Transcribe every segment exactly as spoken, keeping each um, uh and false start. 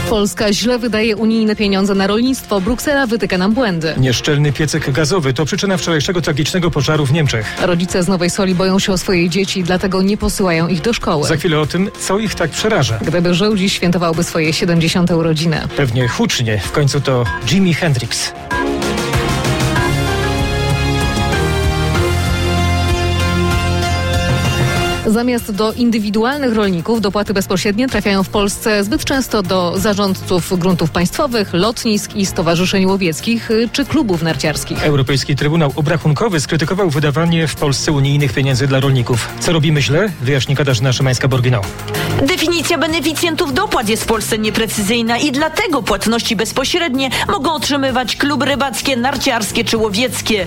Polska źle wydaje unijne pieniądze na rolnictwo. Bruksela wytyka nam błędy. Nieszczelny piecek gazowy to przyczyna wczorajszego tragicznego pożaru w Niemczech. Rodzice z Nowej Soli boją się o swoje dzieci, dlatego nie posyłają ich do szkoły. Za chwilę o tym, co ich tak przeraża. Gdyby żył dziś, świętowałby swoje siedemdziesiąte urodziny. Pewnie hucznie, w końcu to Jimi Hendrix. Zamiast do indywidualnych rolników dopłaty bezpośrednie trafiają w Polsce zbyt często do zarządców gruntów państwowych, lotnisk i stowarzyszeń łowieckich czy klubów narciarskich. Europejski Trybunał Obrachunkowy skrytykował wydawanie w Polsce unijnych pieniędzy dla rolników. Co robimy źle? Wyjaśni Katarzyna Szymańska-Borginał. Definicja beneficjentów dopłat jest w Polsce nieprecyzyjna i dlatego płatności bezpośrednie mogą otrzymywać kluby rybackie, narciarskie czy łowieckie.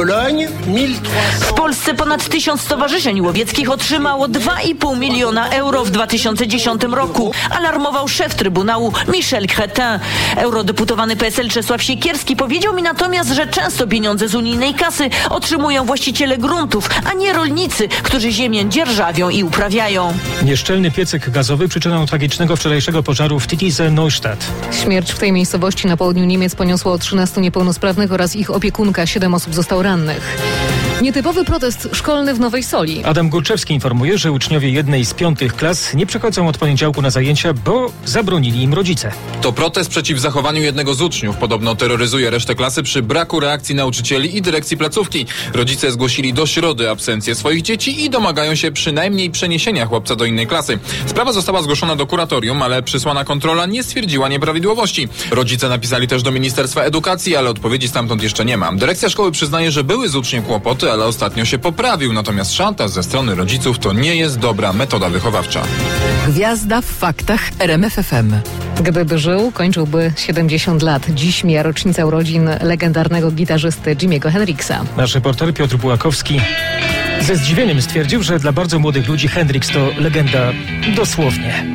W Polsce ponad tysiąc stowarzyszeń łowieckich otrzymało dwa i pół miliona euro w dwa tysiące dziesiątym roku. Alarmował szef Trybunału Michel Crétin. Eurodeputowany P S L Czesław Siekierski powiedział mi natomiast, że często pieniądze z unijnej kasy otrzymują właściciele gruntów, a nie rolnicy, którzy ziemię dzierżawią i uprawiają. Nieszczelny piecyk gazowy przyczyną tragicznego wczorajszego pożaru w Titisee Neustadt. Śmierć w tej miejscowości na południu Niemiec poniosło trzynastu niepełnosprawnych oraz ich opiekunka. Siedem osób zostało rannych. Nietypowy protest szkolny w Nowej Soli. Adam Górczewski informuje, że uczniowie jednej z piątych klas nie przychodzą od poniedziałku na zajęcia, bo zabronili im rodzice. To protest przeciw zachowaniu jednego z uczniów. Podobno terroryzuje resztę klasy przy braku reakcji nauczycieli i dyrekcji placówki. Rodzice zgłosili do środy absencję swoich dzieci i domagają się przynajmniej przeniesienia chłopca do innej klasy. Sprawa została zgłoszona do kuratorium, ale przysłana kontrola nie stwierdziła nieprawidłowości. Rodzice napisali też do Ministerstwa Edukacji, ale odpowiedzi stamtąd jeszcze nie ma. Dyrekcja szkoły przyznaje, że były z uczniem kłopoty, ale ostatnio się poprawił. Natomiast szantaż ze strony rodziców to nie jest dobra metoda wychowawcza. Gwiazda w faktach R M F F M. Gdyby żył, kończyłby siedemdziesiąt lat. Dziś mija rocznica urodzin legendarnego gitarzysty Jimiego Hendrixa. Nasz reporter Piotr Bułakowski ze zdziwieniem stwierdził, że dla bardzo młodych ludzi Hendrix to legenda dosłownie.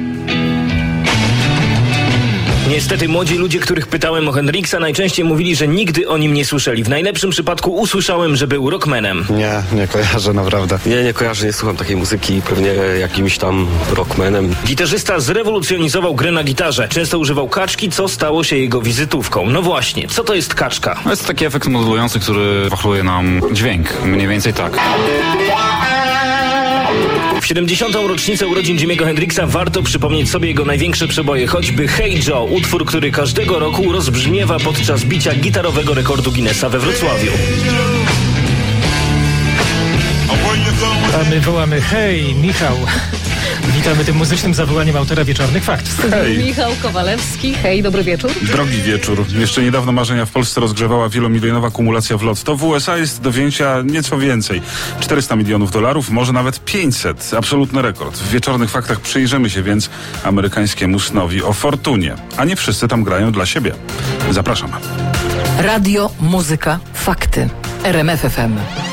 Niestety młodzi ludzie, których pytałem o Hendrixa, najczęściej mówili, że nigdy o nim nie słyszeli. W najlepszym przypadku usłyszałem, że był rockmanem. Nie, nie kojarzę naprawdę. Nie, nie kojarzę, nie słucham takiej muzyki, pewnie jakimś tam rockmanem. Gitarzysta zrewolucjonizował grę na gitarze. Często używał kaczki, co stało się jego wizytówką. No właśnie, co to jest kaczka? To jest taki efekt modulujący, który wachluje nam dźwięk. Mniej więcej tak. W siedemdziesiątą rocznicę urodzin Jimiego Hendrixa warto przypomnieć sobie jego największe przeboje, choćby Hey Joe, utwór, który każdego roku rozbrzmiewa podczas bicia gitarowego rekordu Guinnessa we Wrocławiu. A my wołamy hej, Michał. Witamy tym muzycznym zawołaniem autora Wieczornych Faktów. Hej. Michał Kowalewski, hej, dobry wieczór. Drogi wieczór. Jeszcze niedawno marzenia w Polsce rozgrzewała wielomilionowa kumulacja w lotto. W U S A jest do wzięcia nieco więcej. czterysta milionów dolarów, może nawet pięćset. Absolutny rekord. W Wieczornych Faktach przyjrzymy się więc amerykańskiemu snowi o fortunie. A nie wszyscy tam grają dla siebie. Zapraszam. Radio, muzyka, fakty. R M F F M.